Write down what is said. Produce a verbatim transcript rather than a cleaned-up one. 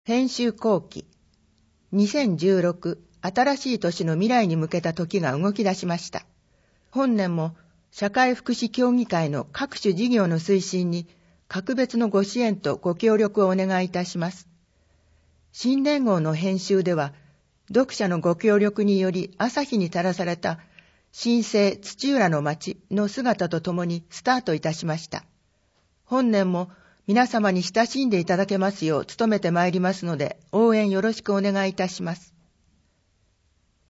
編集後期にせんじゅうろく新しい年の未来に向けた時が動き出しました。本年も社会福祉協議会の各種事業の推進に格別のご支援とご協力をお願いいたします。新年号の編集では読者のご協力により朝日に照らされた新生土浦の町の姿とともにスタートいたしました。本年も皆様に親しんでいただけますよう努めてまいりますので、応援よろしくお願いいたします。